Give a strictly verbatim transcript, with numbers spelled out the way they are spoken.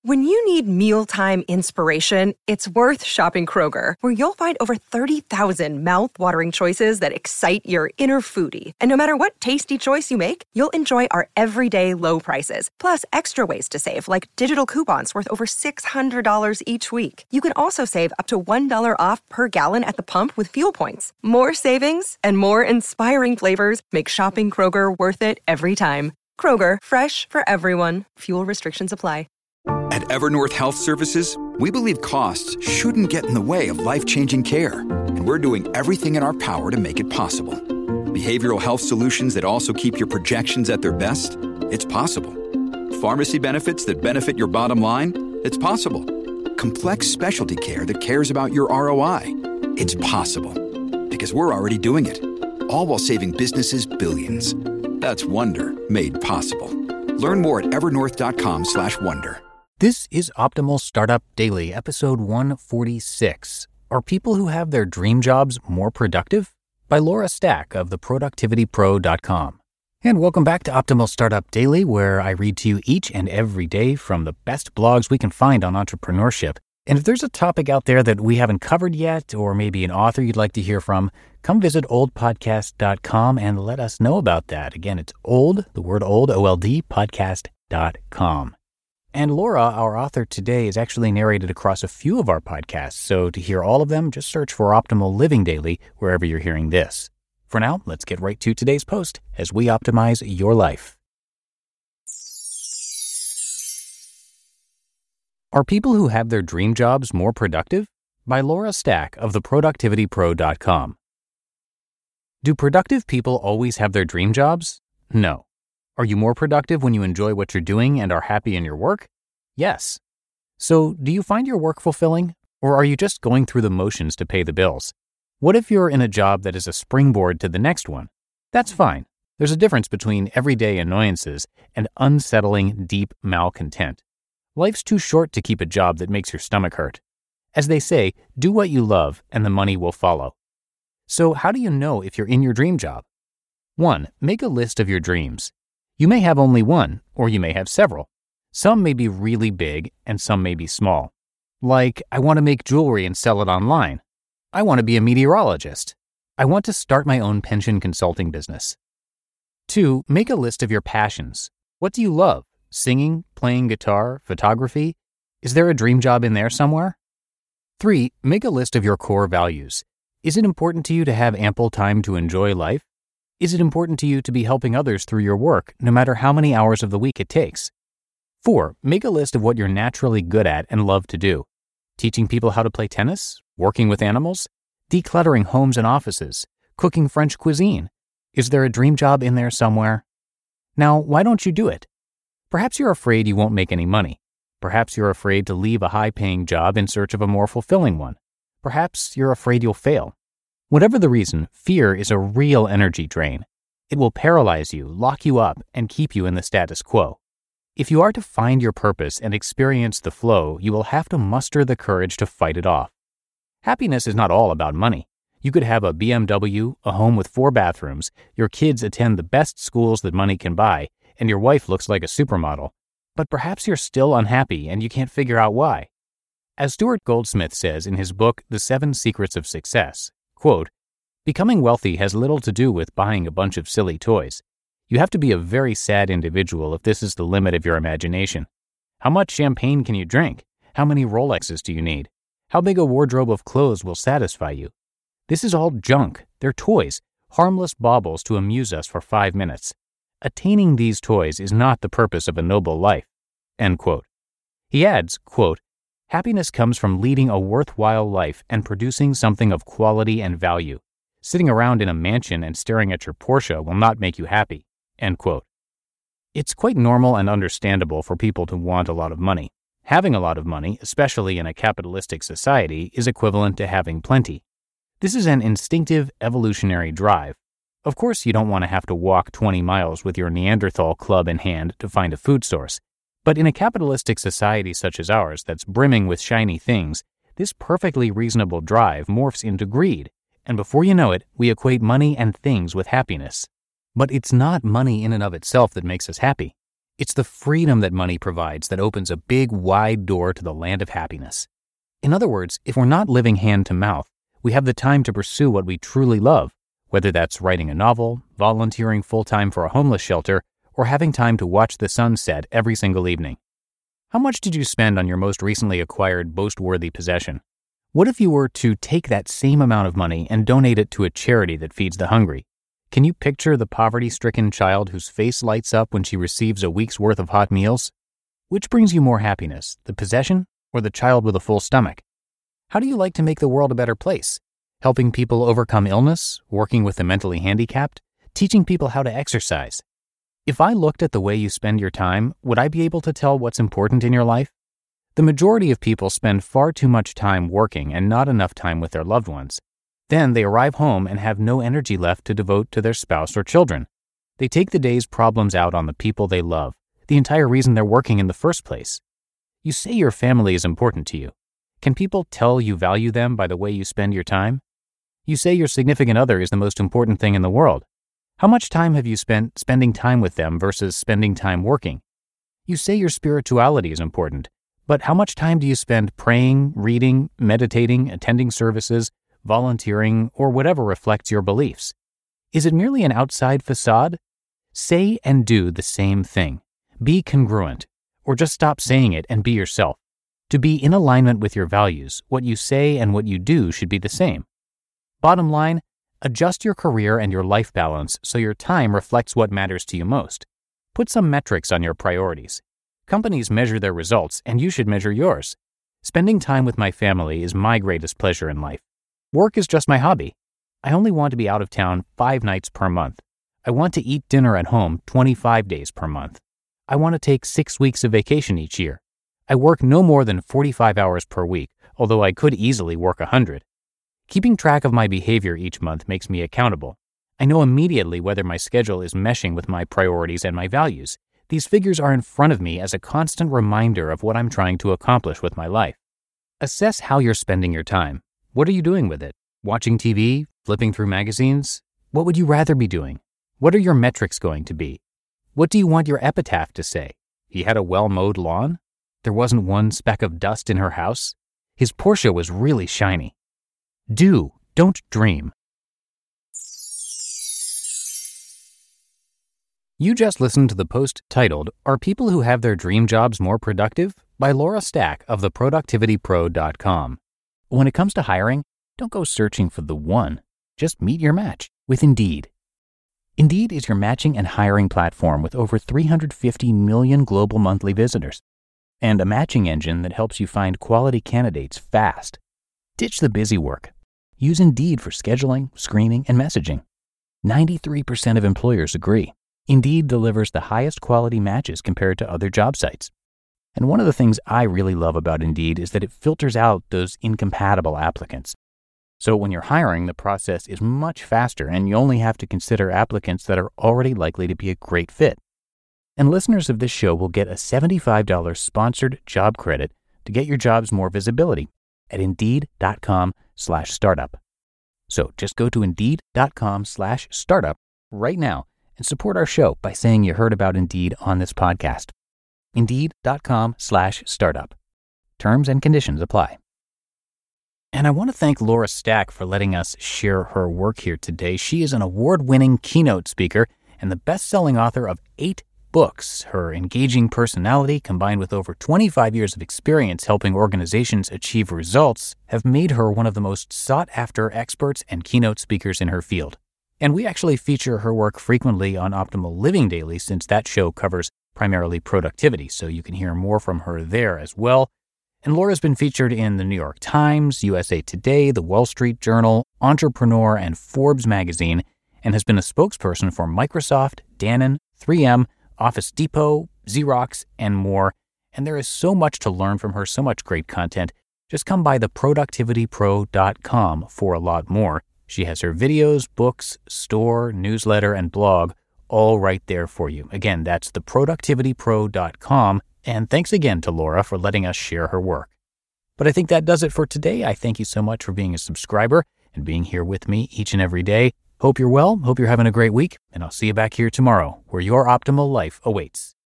When you need mealtime inspiration, it's worth shopping Kroger, where you'll find over thirty thousand mouth-watering choices that excite your inner foodie. And no matter what tasty choice you make, you'll enjoy our everyday low prices, plus extra ways to save, like digital coupons worth over six hundred dollars each week. You can also save up to one dollar off per gallon at the pump with fuel points. More savings and more inspiring flavors make shopping Kroger worth it every time. Kroger, fresh for everyone. Fuel restrictions apply. At Evernorth Health Services, we believe costs shouldn't get in the way of life-changing care, and we're doing everything in our power to make it possible. Behavioral health solutions that also keep your projections at their best? It's possible. Pharmacy benefits that benefit your bottom line? It's possible. Complex specialty care that cares about your R O I? It's possible. Because we're already doing it. All while saving businesses billions. That's Wonder made possible. Learn more at evernorth.com slash wonder. This is Optimal Startup Daily, episode one forty-six. Are people who have their dream jobs more productive? By Laura Stack of the productivity pro dot com. And welcome back to Optimal Startup Daily, where I read to you each and every day from the best blogs we can find on entrepreneurship. And if there's a topic out there that we haven't covered yet, or maybe an author you'd like to hear from, come visit old podcast dot com and let us know about that. Again, it's old, the word old, O L D, podcast dot com. And Laura, our author today, is actually narrated across a few of our podcasts, so to hear all of them, just search for Optimal Living Daily wherever you're hearing this. For now, let's get right to today's post as we optimize your life. Are people who have their dream jobs more productive? By Laura Stack of the productivity pro dot com. Do productive people always have their dream jobs? No. Are you more productive when you enjoy what you're doing and are happy in your work? Yes. So, do you find your work fulfilling, or are you just going through the motions to pay the bills? What if you're in a job that is a springboard to the next one? That's fine. There's a difference between everyday annoyances and unsettling, deep malcontent. Life's too short to keep a job that makes your stomach hurt. As they say, do what you love and the money will follow. So, how do you know if you're in your dream job? One, make a list of your dreams. You may have only one, or you may have several. Some may be really big, and some may be small. Like, I want to make jewelry and sell it online. I want to be a meteorologist. I want to start my own pension consulting business. Two, make a list of your passions. What do you love? Singing, playing guitar, photography? Is there a dream job in there somewhere? Three, make a list of your core values. Is it important to you to have ample time to enjoy life? Is it important to you to be helping others through your work, no matter how many hours of the week it takes? Four, make a list of what you're naturally good at and love to do. Teaching people how to play tennis? Working with animals? Decluttering homes and offices? Cooking French cuisine? Is there a dream job in there somewhere? Now, why don't you do it? Perhaps you're afraid you won't make any money. Perhaps you're afraid to leave a high-paying job in search of a more fulfilling one. Perhaps you're afraid you'll fail. Whatever the reason, fear is a real energy drain. It will paralyze you, lock you up, and keep you in the status quo. If you are to find your purpose and experience the flow, you will have to muster the courage to fight it off. Happiness is not all about money. You could have a B M W, a home with four bathrooms, your kids attend the best schools that money can buy, and your wife looks like a supermodel. But perhaps you're still unhappy and you can't figure out why. As Stuart Goldsmith says in his book, The Seven Secrets of Success, quote, becoming wealthy has little to do with buying a bunch of silly toys. You have to be a very sad individual if this is the limit of your imagination. How much champagne can you drink? How many Rolexes do you need? How big a wardrobe of clothes will satisfy you? This is all junk. They're toys, harmless baubles to amuse us for five minutes. Attaining these toys is not the purpose of a noble life. End quote. He adds, quote, happiness comes from leading a worthwhile life and producing something of quality and value. Sitting around in a mansion and staring at your Porsche will not make you happy. End quote. It's quite normal and understandable for people to want a lot of money. Having a lot of money, especially in a capitalistic society, is equivalent to having plenty. This is an instinctive evolutionary drive. Of course, you don't want to have to walk twenty miles with your Neanderthal club in hand to find a food source. But in a capitalistic society such as ours that's brimming with shiny things, this perfectly reasonable drive morphs into greed, and before you know it, we equate money and things with happiness. But it's not money in and of itself that makes us happy. It's the freedom that money provides that opens a big, wide door to the land of happiness. In other words, if we're not living hand to mouth, we have the time to pursue what we truly love, whether that's writing a novel, volunteering full-time for a homeless shelter, or having time to watch the sun set every single evening. How much did you spend on your most recently acquired boast-worthy possession? What if you were to take that same amount of money and donate it to a charity that feeds the hungry? Can you picture the poverty-stricken child whose face lights up when she receives a week's worth of hot meals? Which brings you more happiness, the possession or the child with a full stomach? How do you like to make the world a better place? Helping people overcome illness, working with the mentally handicapped, teaching people how to exercise? If I looked at the way you spend your time, would I be able to tell what's important in your life? The majority of people spend far too much time working and not enough time with their loved ones. Then they arrive home and have no energy left to devote to their spouse or children. They take the day's problems out on the people they love, the entire reason they're working in the first place. You say your family is important to you. Can people tell you value them by the way you spend your time? You say your significant other is the most important thing in the world. How much time have you spent spending time with them versus spending time working? You say your spirituality is important, but how much time do you spend praying, reading, meditating, attending services, volunteering, or whatever reflects your beliefs? Is it merely an outside facade? Say and do the same thing. Be congruent, or just stop saying it and be yourself. To be in alignment with your values, what you say and what you do should be the same. Bottom line, adjust your career and your life balance so your time reflects what matters to you most. Put some metrics on your priorities. Companies measure their results, and you should measure yours. Spending time with my family is my greatest pleasure in life. Work is just my hobby. I only want to be out of town five nights per month. I want to eat dinner at home twenty-five days per month. I want to take six weeks of vacation each year. I work no more than forty-five hours per week, although I could easily work one hundred. Keeping track of my behavior each month makes me accountable. I know immediately whether my schedule is meshing with my priorities and my values. These figures are in front of me as a constant reminder of what I'm trying to accomplish with my life. Assess how you're spending your time. What are you doing with it? Watching T V? Flipping through magazines? What would you rather be doing? What are your metrics going to be? What do you want your epitaph to say? He had a well-mowed lawn? There wasn't one speck of dust in her house? His Porsche was really shiny. Do, don't dream. You just listened to the post titled, "Are People Who Have Their Dream Jobs More Productive?" by Laura Stack of the productivity pro dot com. When it comes to hiring, don't go searching for the one. Just meet your match with Indeed. Indeed is your matching and hiring platform with over three hundred fifty million global monthly visitors, and a matching engine that helps you find quality candidates fast. Ditch the busy work. Use Indeed for scheduling, screening, and messaging. ninety-three percent of employers agree. Indeed delivers the highest quality matches compared to other job sites. And one of the things I really love about Indeed is that it filters out those incompatible applicants. So when you're hiring, the process is much faster and you only have to consider applicants that are already likely to be a great fit. And listeners of this show will get a seventy-five dollars sponsored job credit to get your jobs more visibility at Indeed.com slash startup. So just go to Indeed.com slash startup right now and support our show by saying you heard about Indeed on this podcast. Indeed.com slash startup. Terms and conditions apply. And I want to thank Laura Stack for letting us share her work here today. She is an award-winning keynote speaker and the best-selling author of eight books. Her engaging personality, combined with over twenty-five years of experience helping organizations achieve results, have made her one of the most sought-after experts and keynote speakers in her field. And we actually feature her work frequently on Optimal Living Daily, since that show covers primarily productivity, so you can hear more from her there as well. And Laura's been featured in the New York Times, U S A Today, the Wall Street Journal, Entrepreneur, and Forbes magazine, and has been a spokesperson for Microsoft, Danone, three M, Office Depot, Xerox, and more. And there is so much to learn from her, so much great content. Just come by the productivity pro dot com for a lot more. She has her videos, books, store, newsletter, and blog all right there for you. Again, that's the productivity pro dot com. And thanks again to Laura for letting us share her work. But I think that does it for today. I thank you so much for being a subscriber and being here with me each and every day. Hope you're well, hope you're having a great week, and I'll see you back here tomorrow where your optimal life awaits.